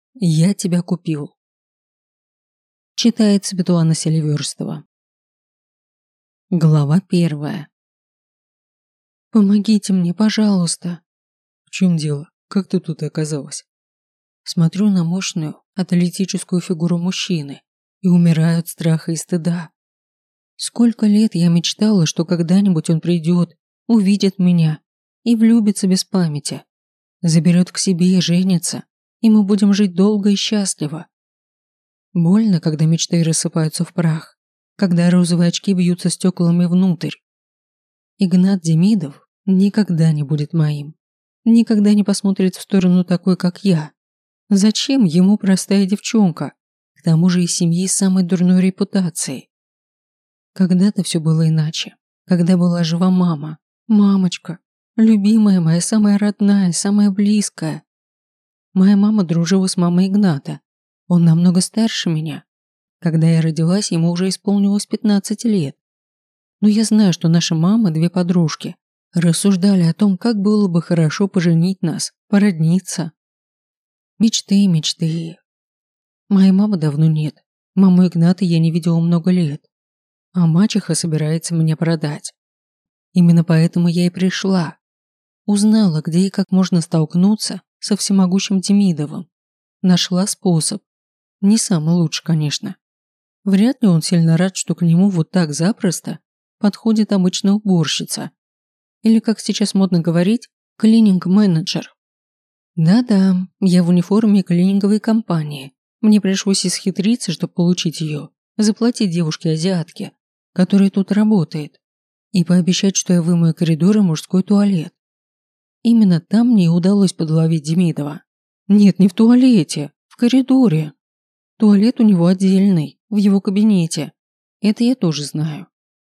Я тебя купил. Читает Светлана Селиверстова. Глава 1. Помогите мне, пожалуйста. В чем дело? Как ты тут оказалась? Смотрю на мощную, атлетическую фигуру мужчины и умираю от страха и стыда. Сколько лет я мечтала, что когда-нибудь он придет, увидит меня и влюбится без памяти, заберет к себе и женится, и мы будем жить долго и счастливо. Больно, когда мечты рассыпаются в прах, когда розовые очки бьются стеклами внутрь. Игнат Демидов никогда не будет моим, никогда не посмотрит в сторону такой, как я. Зачем ему простая девчонка, к тому же из семьи с самой дурной репутацией? Когда-то все было иначе, когда была жива мама, мамочка, любимая моя, самая родная, самая близкая. Моя мама дружила с мамой Игната, он намного старше меня. Когда я родилась, ему уже исполнилось 15 лет. Но я знаю, что наши мамы, две подружки, рассуждали о том, как было бы хорошо поженить нас, породниться. Мечты, мечты. Моей мамы давно нет. Маму Игната я не видела много лет. А мачеха собирается меня продать. Именно поэтому я и пришла. Узнала, где и как можно столкнуться со всемогущим Демидовым. Нашла способ. Не самый лучший, конечно. Вряд ли он сильно рад, что к нему вот так запросто подходит обычная уборщица. Или, как сейчас модно говорить, клининг-менеджер. Да-да, я в униформе клининговой компании. Мне пришлось исхитриться, чтобы получить ее, заплатить девушке-азиатке, которая тут работает, и пообещать, что я вымою коридор и мужской туалет. Именно там мне и удалось подловить Демидова. Нет, не в туалете, в коридоре. Туалет у него отдельный, в его кабинете. Это я тоже знаю.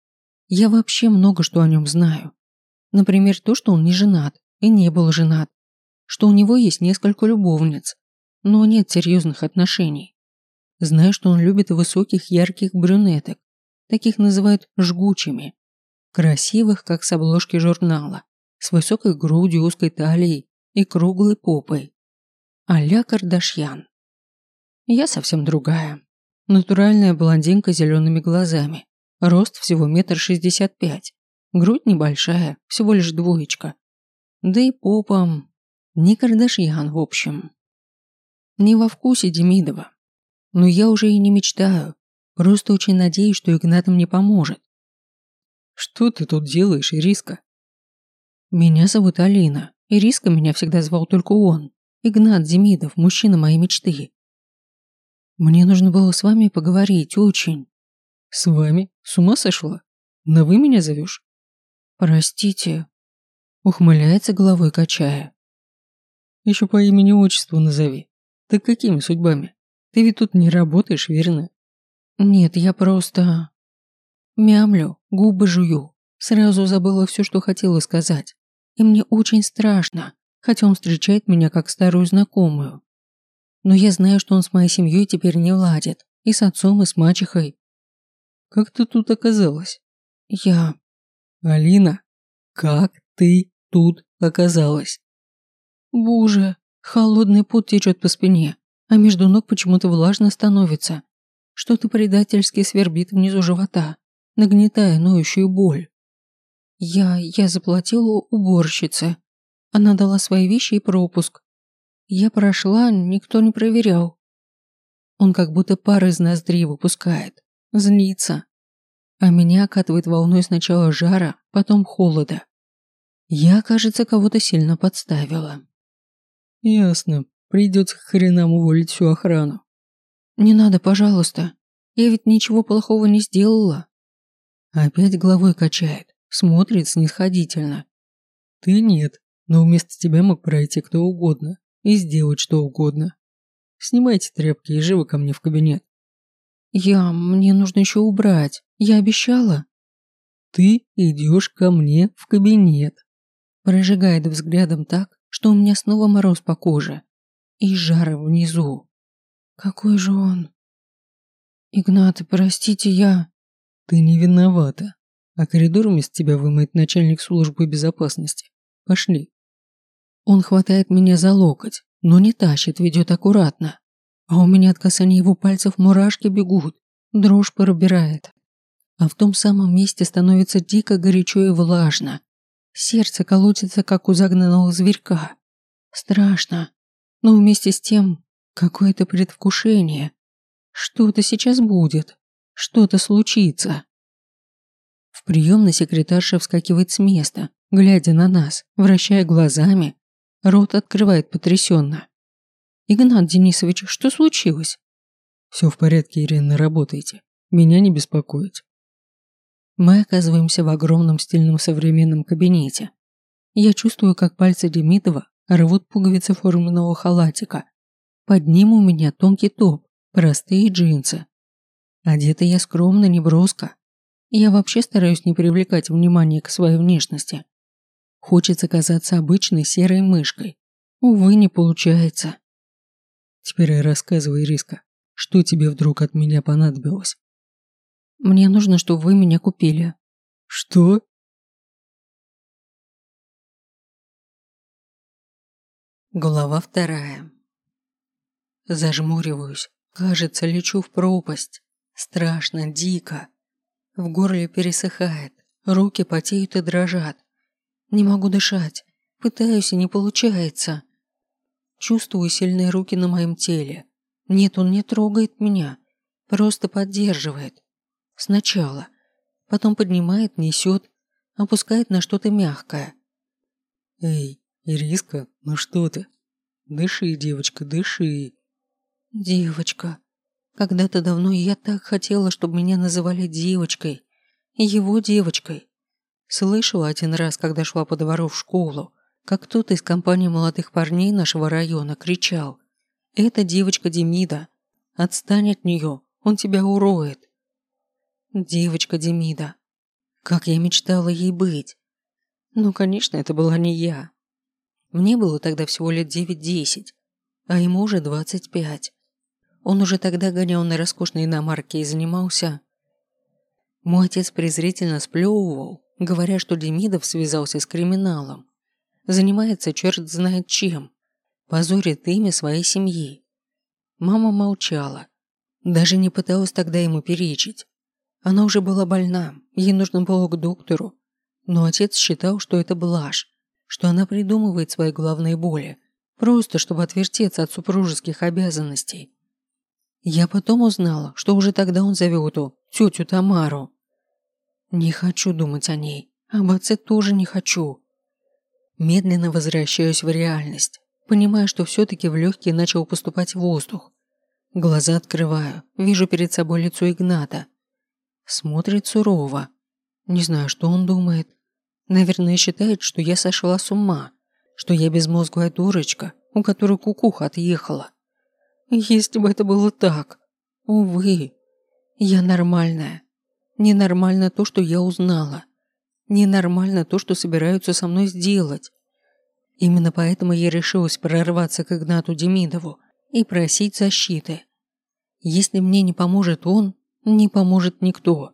Я вообще много что о нем знаю. Например, то, что он не женат и не был женат, что у него есть несколько любовниц, но нет серьезных отношений. Знаю, что он любит высоких ярких брюнеток, таких называют жгучими, красивых, как с обложки журнала, с высокой грудью, узкой талией и круглой попой. А-ля Кардашьян. Я совсем другая. Натуральная блондинка с зелеными глазами. Рост всего 1,65 м. Грудь небольшая, всего лишь 2. Да и попа. Не Кардашьян, в общем. Не во вкусе Демидова. Но я уже и не мечтаю. Просто очень надеюсь, что Игнат мне поможет. Что ты тут делаешь, Ириска? Меня зовут Алина. Ириска меня всегда звал только он. Игнат Демидов, мужчина моей мечты. Мне нужно было с вами поговорить, очень. С вами? С ума сошла? На вы меня зовешь? Простите. Ухмыляется головой, качая. Еще по имени-отчеству назови. Так какими судьбами? Ты ведь тут не работаешь, верно? Нет, я просто... Мямлю, губы жую. Сразу забыла все, что хотела сказать. И мне очень страшно, хотя он встречает меня как старую знакомую. Но я знаю, что он с моей семьей теперь не ладит. И с отцом, и с мачехой. Как ты тут оказалась? Я... Алина, как ты тут оказалась? Боже, холодный пот течет по спине, а между ног почему-то влажно становится. Что-то предательски свербит внизу живота, нагнетая ноющую боль. Я заплатила уборщице. Она дала свои вещи и пропуск. Я прошла, никто не проверял. Он как будто пар из ноздрей выпускает. Злится. А меня окатывает волной сначала жара, потом холода. Я, кажется, кого-то сильно подставила. Ясно. Придется к хренам уволить всю охрану. Не надо, пожалуйста. Я ведь ничего плохого не сделала. Опять головой качает. Смотрит снисходительно. Ты нет, но вместо тебя мог пройти кто угодно и сделать что угодно. Снимайте тряпки и живо ко мне в кабинет. Мне нужно еще убрать. Я обещала. Ты идешь ко мне в кабинет. Прожигает взглядом так, что у меня снова мороз по коже. И жара внизу. Какой же он? Игнат, простите, я... Ты не виновата. А коридор вместо тебя вымоет начальник службы безопасности. Пошли. Он хватает меня за локоть, но не тащит, ведет аккуратно. А у меня от касания его пальцев мурашки бегут, дрожь пробирает. А в том самом месте становится дико горячо и влажно. Сердце колотится, как у загнанного зверька. Страшно, но вместе с тем какое-то предвкушение. Что-то сейчас будет, что-то случится. В приемной секретарша вскакивает с места, глядя на нас, вращая глазами. Рот открывает потрясенно. «Игнат Денисович, что случилось?» «Все в порядке, Ирина, работайте. Меня не беспокоить». Мы оказываемся в огромном стильном современном кабинете. Я чувствую, как пальцы Демидова рвут пуговицы форменного халатика. Под ним у меня тонкий топ, простые джинсы. Одета я скромно, неброско. Я вообще стараюсь не привлекать внимания к своей внешности. Хочется казаться обычной серой мышкой. Увы, не получается. Теперь рассказывай, Риска, что тебе вдруг от меня понадобилось? Мне нужно, чтобы вы меня купили. Что? Глава 2. Зажмуриваюсь. Кажется, лечу в пропасть. Страшно, дико. В горле пересыхает. Руки потеют и дрожат. Не могу дышать. Пытаюсь, и не получается. Чувствую сильные руки на моем теле. Нет, он не трогает меня. Просто поддерживает. Сначала. Потом поднимает, несет. Опускает на что-то мягкое. Эй, Ириска, ну что ты? Дыши, девочка, дыши. Девочка. Когда-то давно я так хотела, чтобы меня называли девочкой. Его девочкой. Слышала один раз, когда шла по двору в школу, как кто-то из компании молодых парней нашего района кричал: «Это девочка Демида. Отстань от нее, он тебя уроет». Девочка Демида. Как я мечтала ей быть. Ну, конечно, это была не я. Мне было тогда всего лет 9-10, а ему уже 25. Он уже тогда гонял на роскошной иномарке и занимался... Мой отец презрительно сплевывал, говоря, что Демидов связался с криминалом. Занимается черт знает чем. Позорит имя своей семьи. Мама молчала. Даже не пыталась тогда ему перечить. Она уже была больна, ей нужно было к доктору. Но отец считал, что это блажь, что она придумывает свои головные боли, просто чтобы отвертеться от супружеских обязанностей. Я потом узнала, что уже тогда он завел эту тетю Тамару. Не хочу думать о ней, об отце тоже не хочу. Медленно возвращаюсь в реальность, понимая, что все-таки в легкие начал поступать воздух. Глаза открываю, вижу перед собой лицо Игната. Смотрит сурово. Не знаю, что он думает. Наверное, считает, что я сошла с ума, что я безмозглая дурочка, у которой кукуха отъехала. Если бы это было так. Увы. Я нормальная. Ненормально то, что я узнала. Ненормально то, что собираются со мной сделать. Именно поэтому я решилась прорваться к Игнату Демидову и просить защиты. Если мне не поможет он, не поможет никто.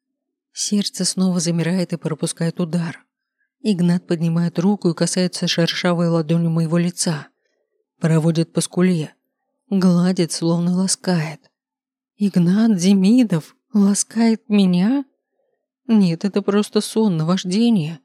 Сердце снова замирает и пропускает удар. Игнат поднимает руку и касается шершавой ладонью моего лица. Проводит по скуле. Гладит, словно ласкает. Игнат Демидов ласкает меня? Нет, это просто сон, наваждение.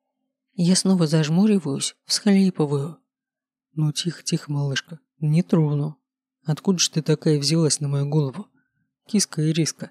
Я снова зажмуриваюсь, всхлипываю. Ну тихо, малышка, не трону. Откуда ж ты такая взялась на мою голову? Киска Ириска.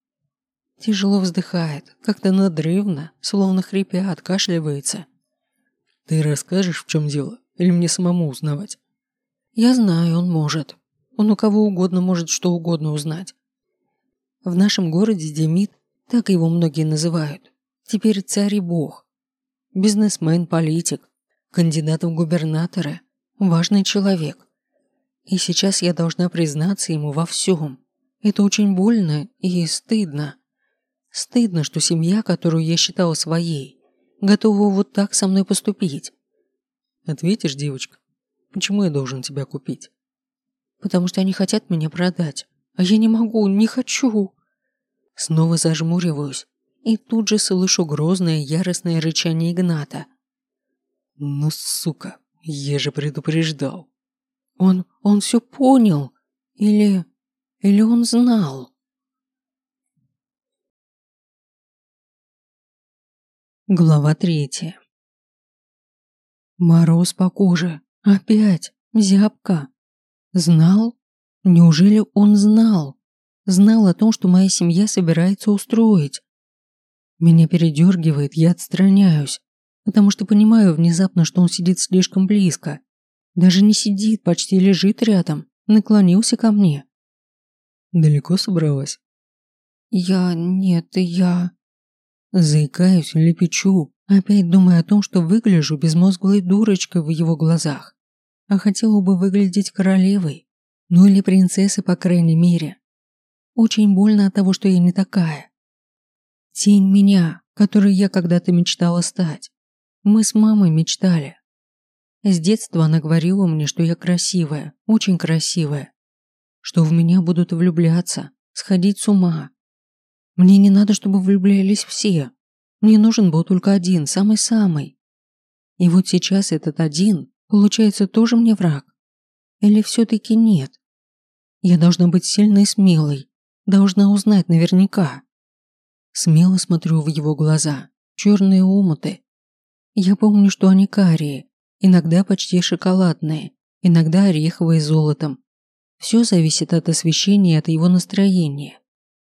Тяжело вздыхает, как-то надрывно, словно хрипя, откашливается. Ты расскажешь, в чем дело, или мне самому узнавать? Я знаю, он может. Он у кого угодно может что угодно узнать. В нашем городе Демид, так его многие называют, теперь царь и бог. Бизнесмен, политик, кандидат в губернаторы, важный человек. И сейчас я должна признаться ему во всем. Это очень больно и стыдно. Стыдно, что семья, которую я считала своей, готова вот так со мной поступить. Ответишь, девочка, почему я должен тебя купить? Потому что они хотят меня продать. А я не могу, не хочу. Снова зажмуриваюсь и тут же слышу грозное яростное рычание Игната. Ну, сука, я же предупреждал. Он все понял. Или... Или он знал? Глава 3. Мороз по коже. Опять. Зябко. Знал? Неужели он знал? Знал о том, что моя семья собирается устроить. Меня передергивает, я отстраняюсь, потому что понимаю внезапно, что он сидит слишком близко. Даже не сидит, почти лежит рядом, наклонился ко мне. Далеко собралась? Я... Заикаюсь, лепечу, опять думая о том, что выгляжу безмозглой дурочкой в его глазах. А хотела бы выглядеть королевой, ну или принцессой, по крайней мере. Очень больно от того, что я не такая. Тень меня, которой я когда-то мечтала стать. Мы с мамой мечтали. С детства она говорила мне, что я красивая, очень красивая. Что в меня будут влюбляться, сходить с ума. Мне не надо, чтобы влюблялись все. Мне нужен был только один, самый-самый. И вот сейчас этот один, получается, тоже мне враг. Или все-таки нет? Я должна быть сильной и смелой. Должна узнать наверняка. Смело смотрю в его глаза. Черные омуты. Я помню, что они карие, иногда почти шоколадные, иногда ореховые с золотом. Все зависит от освещения и от его настроения.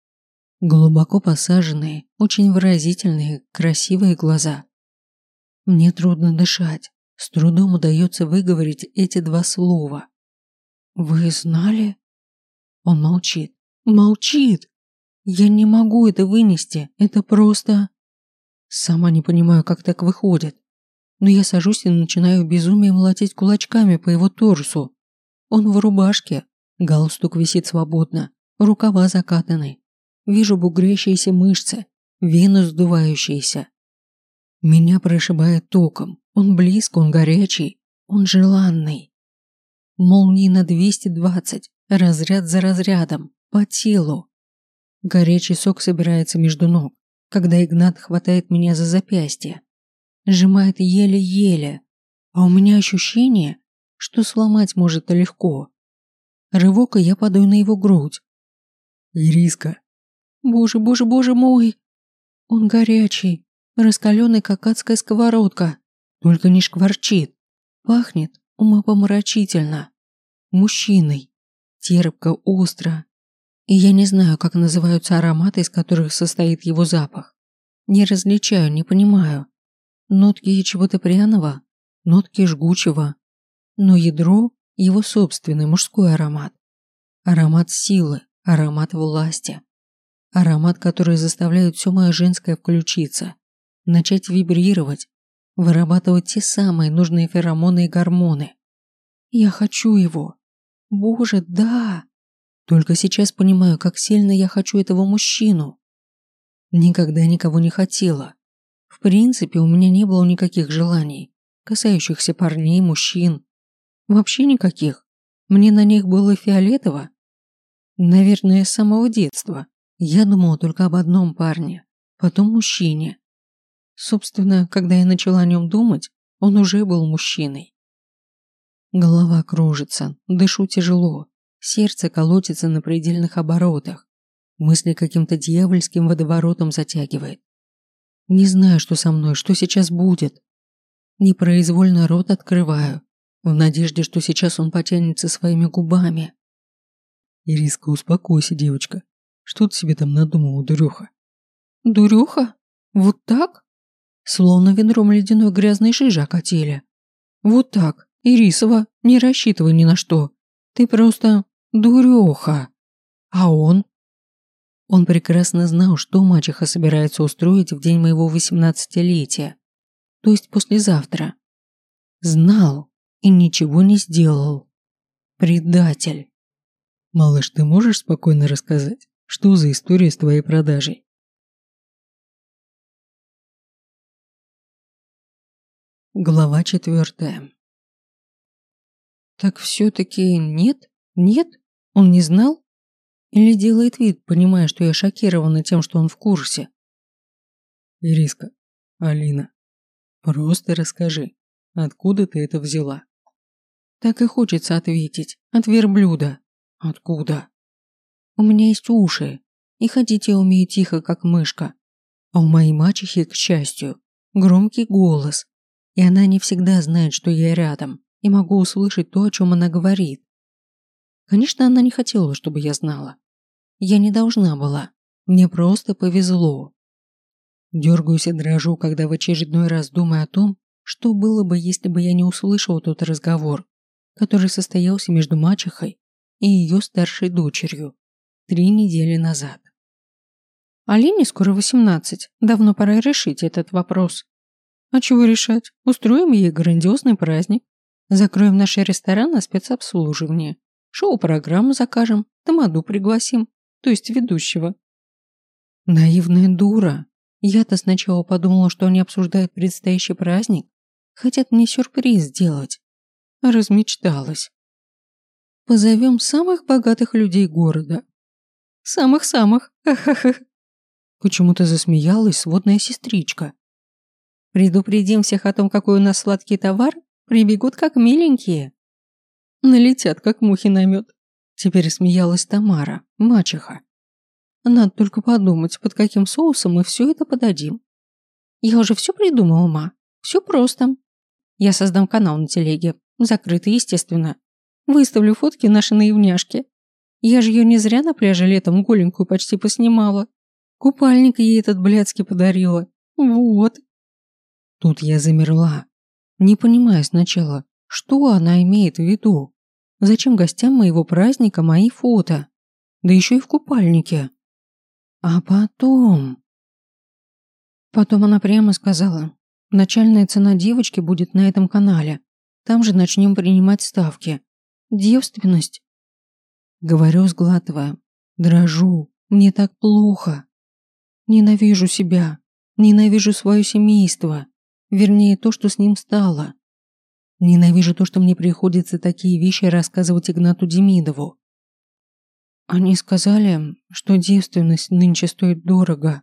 Глубоко посаженные, очень выразительные, красивые глаза. Мне трудно дышать. С трудом удается выговорить эти два слова. «Вы знали?» Он молчит. Молчит! Я не могу это вынести. Это просто... Сама не понимаю, как так выходит. Но я сажусь и начинаю в безумии молотить кулачками по его торсу. Он в рубашке. Галстук висит свободно. Рукава закатаны. Вижу бугрящиеся мышцы. Вены сдувающиеся. Меня прошибает током. Он близко, он горячий. Он желанный. Молнии на 220. Разряд за разрядом. По телу. Горячий сок собирается между ног, когда Игнат хватает меня за запястье. Сжимает еле-еле. А у меня ощущение, что сломать может легко. Рывок, и я падаю на его грудь. Ириска. Боже, боже, боже мой! Он горячий, раскаленный, как адская сковородка. Только не шкварчит. Пахнет умопомрачительно. Мужчиной. Терпко, остро. И я не знаю, как называются ароматы, из которых состоит его запах. Не различаю, не понимаю. Нотки чего-то пряного, нотки жгучего. Но ядро – его собственный мужской аромат. Аромат силы, аромат власти. Аромат, который заставляет все мое женское включиться, начать вибрировать, вырабатывать те самые нужные феромоны и гормоны. Я хочу его. Боже, да! Только сейчас понимаю, как сильно я хочу этого мужчину. Никогда никого не хотела. В принципе, у меня не было никаких желаний, касающихся парней, мужчин. Вообще никаких. Мне на них было фиолетово. Наверное, с самого детства. Я думала только об одном парне, потом мужчине. Собственно, когда я начала о нем думать, он уже был мужчиной. Голова кружится, дышу тяжело, сердце колотится на предельных оборотах, мысли каким-то дьявольским водоворотом затягивает. Не знаю, что со мной, что сейчас будет. Непроизвольно рот открываю, в надежде, что сейчас он потянется своими губами. Ириска, успокойся, девочка. Что ты себе там надумала, дуреха? Дуреха? Вот так? Словно ведром ледяной грязной жижи окатили. Вот так, Ирисова, не рассчитывай ни на что. Ты просто дуреха. А он? Он прекрасно знал, что мачеха собирается устроить в день моего 18-летия. То есть послезавтра. Знал и ничего не сделал. Предатель. Малыш, ты можешь спокойно рассказать, что за история с твоей продажей? Глава 4. Так все-таки нет? Нет? Он не знал? Или делает вид, понимая, что я шокирована тем, что он в курсе? Ириска, Алина, просто расскажи, откуда ты это взяла? Так и хочется ответить. От верблюда. Откуда? У меня есть уши, и ходить я умею тихо, как мышка. А у моей мачехи, к счастью, громкий голос, и она не всегда знает, что я рядом, и могу услышать то, о чем она говорит. Конечно, она не хотела, чтобы я знала. Я не должна была. Мне просто повезло. Дергаюсь и дрожу, когда в очередной раз думаю о том, что было бы, если бы я не услышала тот разговор, который состоялся между мачехой и ее старшей дочерью 3 недели назад. Алине скоро 18, давно пора решить этот вопрос. А чего решать? Устроим ей грандиозный праздник. Закроем наш ресторан на спецобслуживание. Шоу-программу закажем, тамаду пригласим, то есть ведущего. Наивная дура. Я-то сначала подумала, что они обсуждают предстоящий праздник, хотят мне сюрприз сделать. Размечталась. Позовем самых богатых людей города. Самых-самых. Ха-ха-ха. Почему-то засмеялась сводная сестричка. Предупредим всех о том, какой у нас сладкий товар, прибегут как миленькие. Налетят, как мухи на мед. Теперь смеялась Тамара, мачеха. Надо только подумать, под каким соусом мы все это подадим. Я уже все придумала, ма. Все просто. Я создам канал на телеге, закрытый, естественно. Выставлю фотки нашей наивняшки. Я же ее не зря на пляже летом голенькую почти поснимала. Купальник ей этот блядский подарила. Вот. Тут я замерла, не понимая сначала, что она имеет в виду. Зачем гостям моего праздника мои фото? Да еще и в купальнике. А потом она прямо сказала, начальная цена девочки будет на этом канале. Там же начнем принимать ставки. Девственность. Говорю, сглатывая. Дрожу. Мне так плохо. Ненавижу себя. Ненавижу свое семейство. Вернее, то, что с ним стало. Ненавижу то, что мне приходится такие вещи рассказывать Игнату Демидову. Они сказали, что девственность нынче стоит дорого.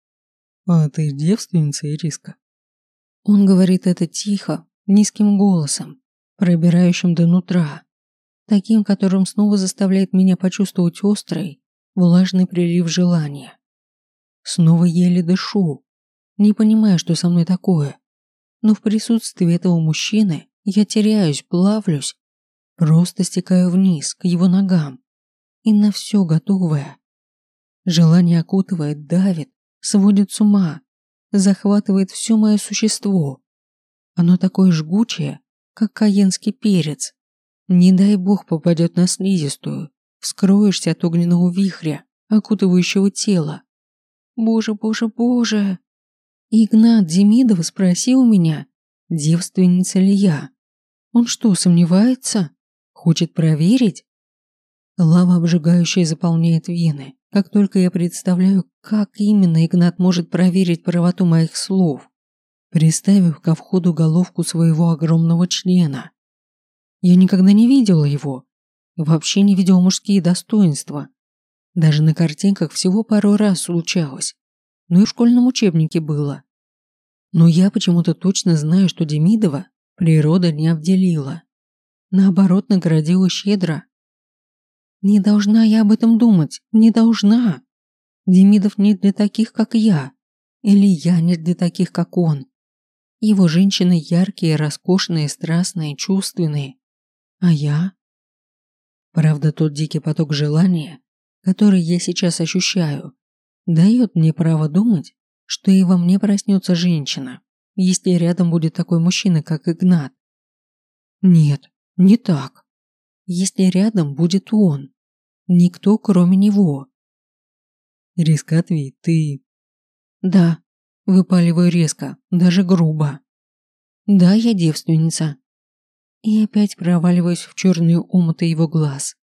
А ты девственница, Ириска? Он говорит это тихо, низким голосом, пробирающим до нутра, таким, которым снова заставляет меня почувствовать острый, влажный прилив желания. Снова еле дышу, не понимая, что со мной такое. Но в присутствии этого мужчины я теряюсь, плавлюсь, просто стекаю вниз, к его ногам, и на все готовая. Желание окутывает, давит, сводит с ума, захватывает все мое существо. Оно такое жгучее, как каенский перец. Не дай бог попадет на слизистую, вскроешься от огненного вихря, окутывающего тело. Боже, боже, боже! Игнат Демидов спросил меня, девственница ли я. Он что, сомневается? Хочет проверить? Лава обжигающая заполняет вены, как только я представляю, как именно Игнат может проверить правоту моих слов, приставив ко входу головку своего огромного члена. Я никогда не видела его, вообще не видела мужские достоинства. Даже на картинках всего пару раз случалось, но и в школьном учебнике было. Но я почему-то точно знаю, что Демидова природа не обделила. Наоборот, наградила щедро. Не должна я об этом думать, не должна. Демидов не для таких, как я. Или я не для таких, как он. Его женщины яркие, роскошные, страстные, чувственные. А я? Правда, тот дикий поток желания, который я сейчас ощущаю, дает мне право думать, что и во мне проснется женщина, если рядом будет такой мужчина, как Игнат. Нет, не так. Если рядом будет он. Никто, кроме него. Ириска, ответь, ты... Да, выпаливаю резко, даже грубо. Да, я девственница. И опять проваливаюсь в черные омуты его глаз.